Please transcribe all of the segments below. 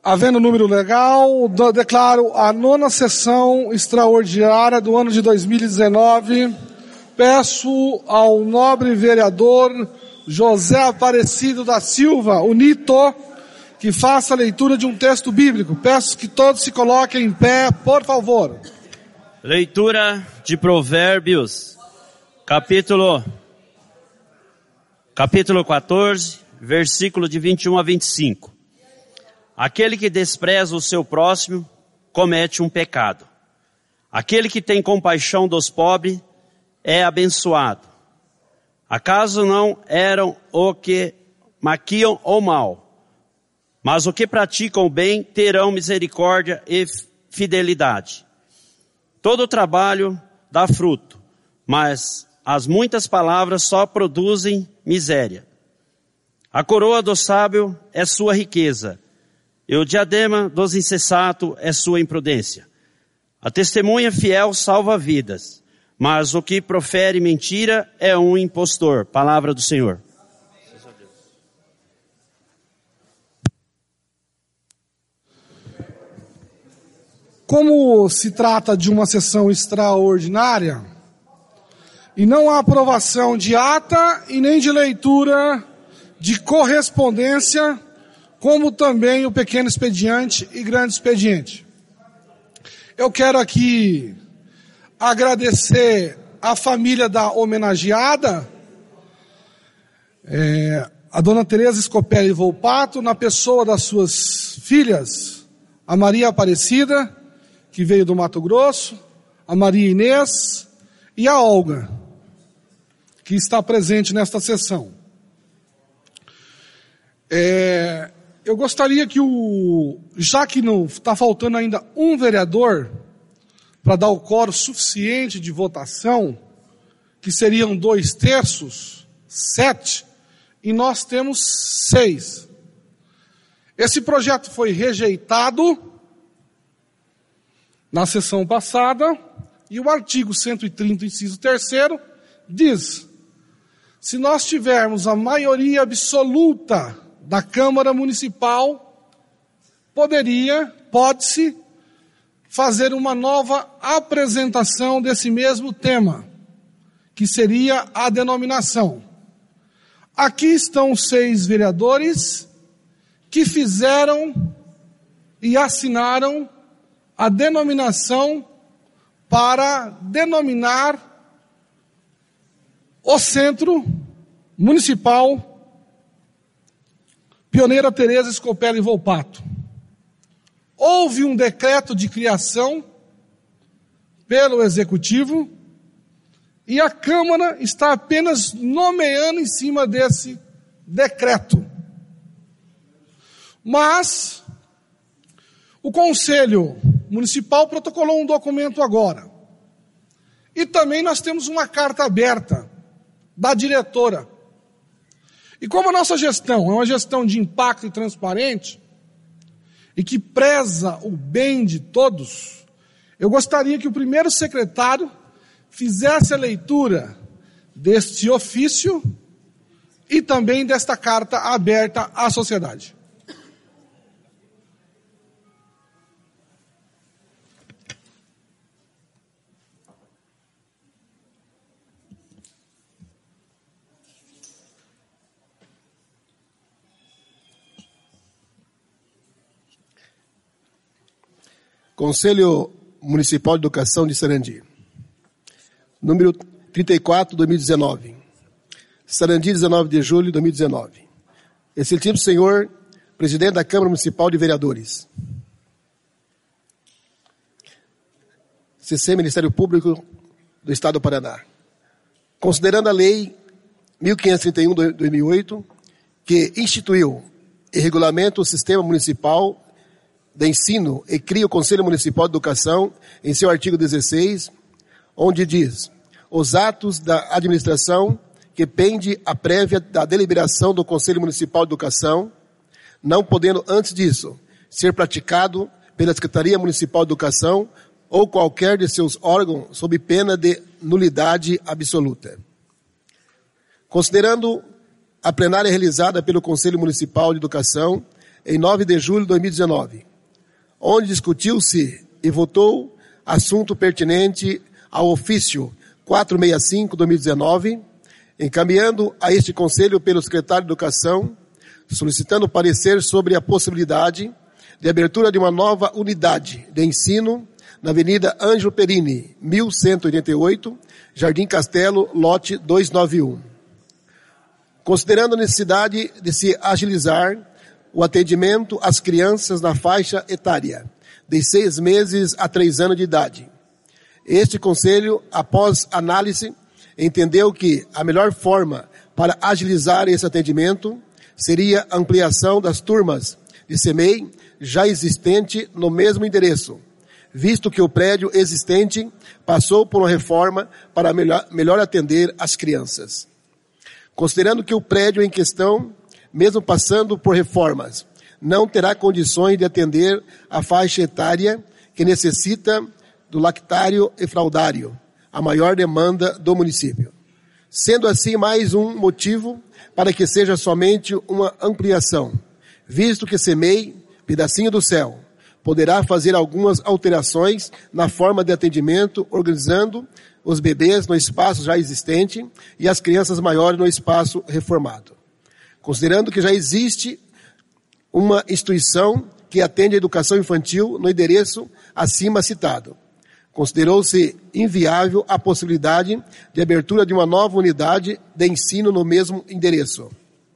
Havendo número legal, declaro a 9ª sessão extraordinária do ano de 2019. Peço ao nobre vereador José Aparecido da Silva, o Nito, que faça a leitura de um texto bíblico. Peço que todos se coloquem em pé, por favor. Leitura de Provérbios, capítulo 14, versículo de 21 a 25. Aquele que despreza o seu próximo comete um pecado. Aquele que tem compaixão dos pobres é abençoado. Acaso não eram o que maquiam o mal, mas o que praticam o bem terão misericórdia e fidelidade. Todo trabalho dá fruto, mas as muitas palavras só produzem miséria. A coroa do sábio é sua riqueza, e o diadema dos insensatos é sua imprudência. A testemunha fiel salva vidas, mas o que profere mentira é um impostor. Palavra do Senhor. Como se trata de uma sessão extraordinária, e não há aprovação de ata e nem de leitura de correspondência, como também o pequeno expediente e grande expediente. Eu quero aqui agradecer a família da homenageada, a dona Tereza Scopelli Volpato, na pessoa das suas filhas, a Maria Aparecida, que veio do Mato Grosso, a Maria Inês e a Olga, que está presente nesta sessão. Eu gostaria que já que não está faltando ainda um vereador para dar o quórum suficiente de votação, que seriam 2/3, 7, e nós temos 6. Esse projeto foi rejeitado na sessão passada, e o artigo 130, inciso 3º, diz: se nós tivermos a maioria absoluta da Câmara Municipal, pode-se fazer uma nova apresentação desse mesmo tema, que seria a denominação. Aqui estão 6 vereadores que fizeram e assinaram a denominação para denominar o Centro Municipal Pioneira Tereza Scopelli Volpato. Houve um decreto de criação pelo Executivo e a Câmara está apenas nomeando em cima desse decreto. Mas o Conselho Municipal protocolou um documento agora. E também nós temos uma carta aberta da diretora. E como a nossa gestão é uma gestão de impacto e transparente, e que preza o bem de todos, eu gostaria que o primeiro secretário fizesse a leitura deste ofício e também desta carta aberta à sociedade. Conselho Municipal de Educação de Sarandi. Número 34, 2019. Sarandi, 19 de julho de 2019. Excelentíssimo senhor, presidente da Câmara Municipal de Vereadores. CC, Ministério Público do Estado do Paraná. Considerando a Lei 1531 de 2008, que instituiu e regulamenta o Sistema Municipal de Ensino e cria o Conselho Municipal de Educação, em seu artigo 16, onde diz: os atos da administração que pende a prévia da deliberação do Conselho Municipal de Educação, não podendo antes disso ser praticado pela Secretaria Municipal de Educação ou qualquer de seus órgãos sob pena de nulidade absoluta. Considerando a plenária realizada pelo Conselho Municipal de Educação em 9 de julho de 2019, onde discutiu-se e votou assunto pertinente ao ofício 465/2019, encaminhando a este Conselho pelo secretário de Educação, solicitando parecer sobre a possibilidade de abertura de uma nova unidade de ensino na Avenida Ângelo Perini, 1188, Jardim Castelo, lote 291. Considerando a necessidade de se agilizar o atendimento às crianças na faixa etária de 6 meses a 3 anos de idade, este Conselho, após análise, entendeu que a melhor forma para agilizar esse atendimento seria a ampliação das turmas de CEMEI já existente no mesmo endereço, visto que o prédio existente passou por uma reforma para melhor atender as crianças. Considerando que o prédio em questão, mesmo passando por reformas, não terá condições de atender a faixa etária que necessita do lactário e fraldário, a maior demanda do município. Sendo assim mais um motivo para que seja somente uma ampliação, visto que CEMEI, pedacinho do céu, poderá fazer algumas alterações na forma de atendimento, organizando os bebês no espaço já existente e as crianças maiores no espaço reformado. Considerando que já existe uma instituição que atende a educação infantil no endereço acima citado, considerou-se inviável a possibilidade de abertura de uma nova unidade de ensino no mesmo endereço.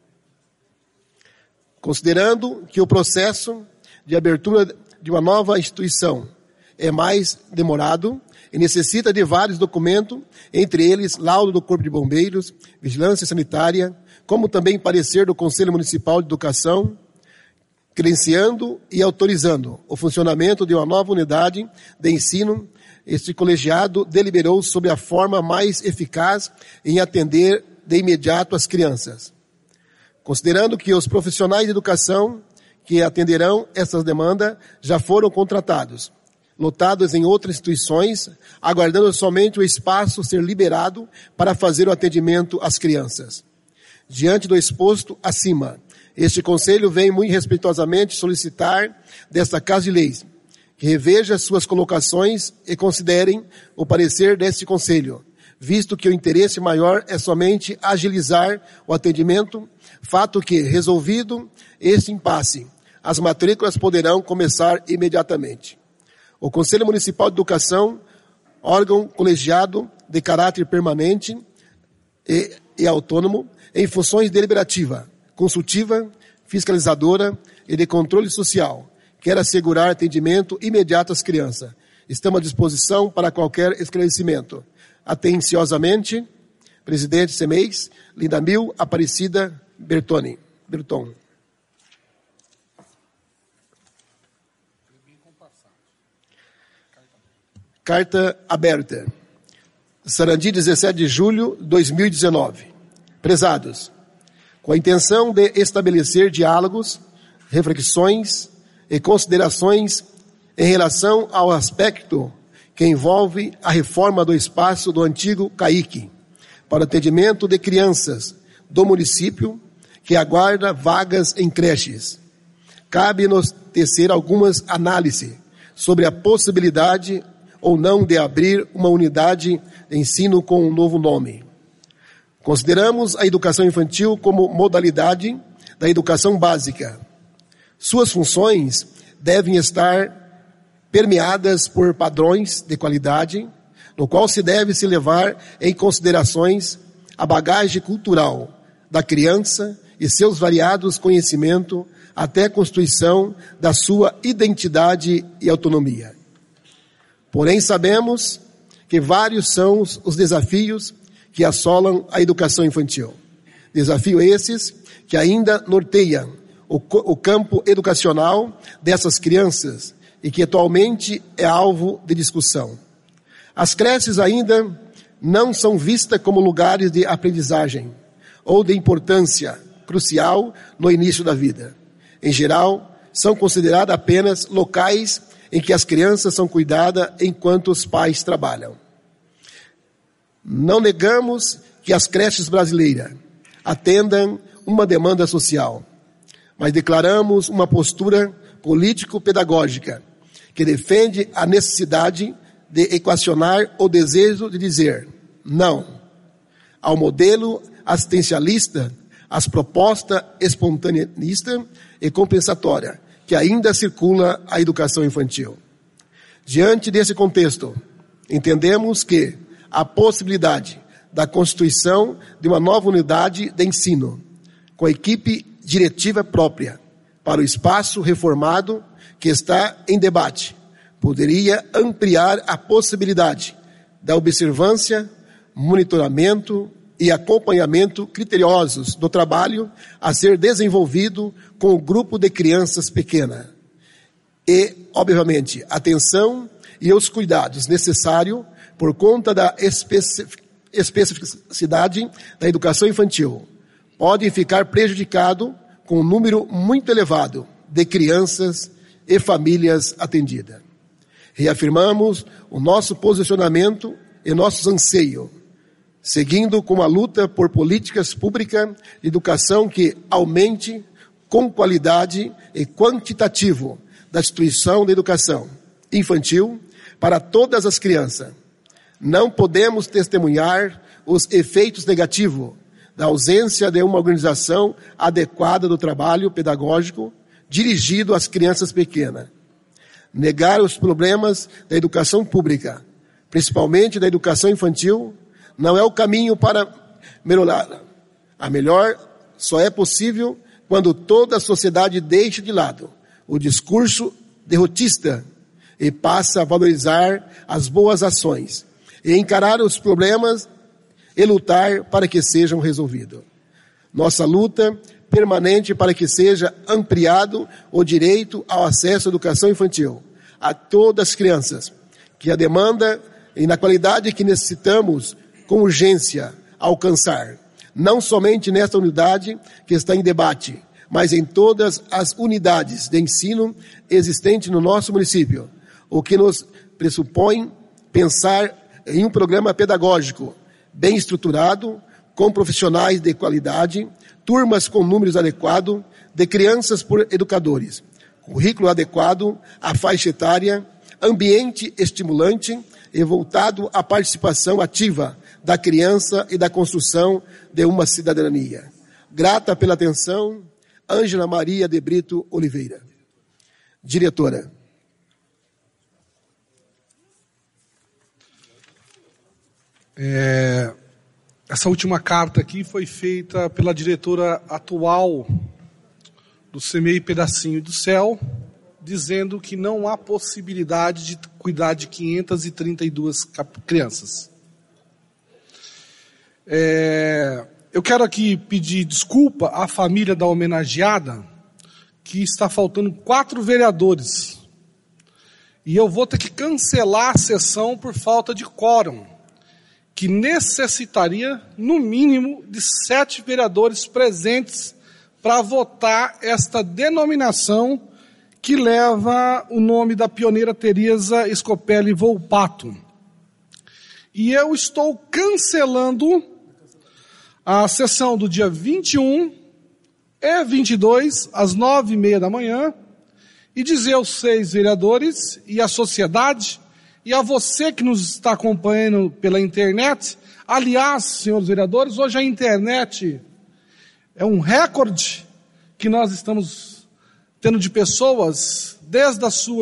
Considerando que o processo de abertura de uma nova instituição é mais demorado e necessita de vários documentos, entre eles laudo do Corpo de Bombeiros, vigilância sanitária, como também parecer do Conselho Municipal de Educação, credenciando e autorizando o funcionamento de uma nova unidade de ensino, este colegiado deliberou sobre a forma mais eficaz em atender de imediato as crianças. Considerando que os profissionais de educação que atenderão essas demandas já foram contratados, lotados em outras instituições, aguardando somente o espaço ser liberado para fazer o atendimento às crianças. Diante do exposto acima, este Conselho vem muito respeitosamente solicitar desta Casa de Leis que reveja suas colocações e considerem o parecer deste Conselho, visto que o interesse maior é somente agilizar o atendimento, fato que, resolvido este impasse, as matrículas poderão começar imediatamente. O Conselho Municipal de Educação, órgão colegiado de caráter permanente e autônomo, em funções deliberativa, consultiva, fiscalizadora e de controle social, quer assegurar atendimento imediato às crianças. Estamos à disposição para qualquer esclarecimento. Atenciosamente, presidente CEMEIS, Lindamil Aparecida Berton. Carta aberta. Sarandi, 17 de julho de 2019. Prezados, com a intenção de estabelecer diálogos, reflexões e considerações em relação ao aspecto que envolve a reforma do espaço do antigo CAIC para atendimento de crianças do município que aguarda vagas em creches. Cabe-nos tecer algumas análises sobre a possibilidade ou não de abrir uma unidade de ensino com um novo nome. Consideramos a educação infantil como modalidade da educação básica. Suas funções devem estar permeadas por padrões de qualidade, no qual se deve se levar em considerações a bagagem cultural da criança e seus variados conhecimentos até a constituição da sua identidade e autonomia. Porém, sabemos que vários são os desafios que assolam a educação infantil. Desafios esses que ainda norteiam o campo educacional dessas crianças e que atualmente é alvo de discussão. As creches ainda não são vistas como lugares de aprendizagem ou de importância crucial no início da vida. Em geral, são consideradas apenas locais em que as crianças são cuidadas enquanto os pais trabalham. Não negamos que as creches brasileiras atendam uma demanda social, mas declaramos uma postura político-pedagógica que defende a necessidade de equacionar o desejo de dizer não ao modelo assistencialista, às propostas espontaneista e compensatória que ainda circula a educação infantil. Diante desse contexto, entendemos que a possibilidade da constituição de uma nova unidade de ensino, com equipe diretiva própria, para o espaço reformado que está em debate, poderia ampliar a possibilidade da observância, monitoramento e acompanhamento criteriosos do trabalho a ser desenvolvido com o grupo de crianças pequenas. E, obviamente, atenção e os cuidados necessários por conta da especificidade da educação infantil podem ficar prejudicados com um número muito elevado de crianças e famílias atendidas. Reafirmamos o nosso posicionamento e nossos anseios, seguindo com a luta por políticas públicas de educação que aumente com qualidade e quantitativo da instituição de educação infantil para todas as crianças. Não podemos testemunhar os efeitos negativos da ausência de uma organização adequada do trabalho pedagógico dirigido às crianças pequenas. Negar os problemas da educação pública, principalmente da educação infantil, não é o caminho para melhorá-la. A melhor só é possível quando toda a sociedade deixa de lado o discurso derrotista e passa a valorizar as boas ações e encarar os problemas e lutar para que sejam resolvidos. Nossa luta permanente para que seja ampliado o direito ao acesso à educação infantil a todas as crianças, que a demanda e na qualidade que necessitamos com urgência alcançar, não somente nesta unidade que está em debate, mas em todas as unidades de ensino existentes no nosso município, o que nos pressupõe pensar em um programa pedagógico bem estruturado, com profissionais de qualidade, turmas com números adequados, de crianças por educadores, currículo adequado à faixa etária, ambiente estimulante e voltado à participação ativa da criança e da construção de uma cidadania. Grata pela atenção, Ângela Maria de Brito Oliveira. Diretora. Essa última carta aqui foi feita pela diretora atual do CMEI Pedacinho do Céu, dizendo que não há possibilidade de cuidar de 532 crianças. Eu quero aqui pedir desculpa à família da homenageada, que está faltando 4 vereadores. E eu vou ter que cancelar a sessão por falta de quórum, que necessitaria, no mínimo, de 7 vereadores presentes para votar esta denominação que leva o nome da pioneira Teresa Scopelli Volpato. E eu estou cancelando a sessão do dia 21 e 22, às 9h30 da manhã, e dizer aos 6 vereadores e à sociedade, e a você que nos está acompanhando pela internet, aliás, senhores vereadores, hoje a internet é um recorde que nós estamos tendo de pessoas, desde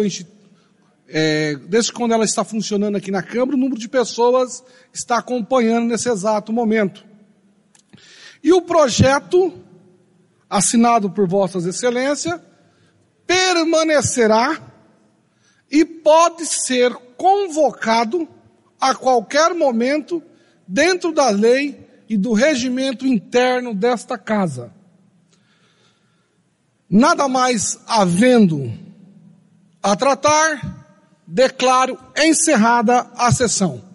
quando ela está funcionando aqui na Câmara, o número de pessoas está acompanhando nesse exato momento. E o projeto, assinado por Vossas Excelências, permanecerá e pode ser convocado a qualquer momento dentro da lei e do regimento interno desta casa. Nada mais havendo a tratar, declaro encerrada a sessão.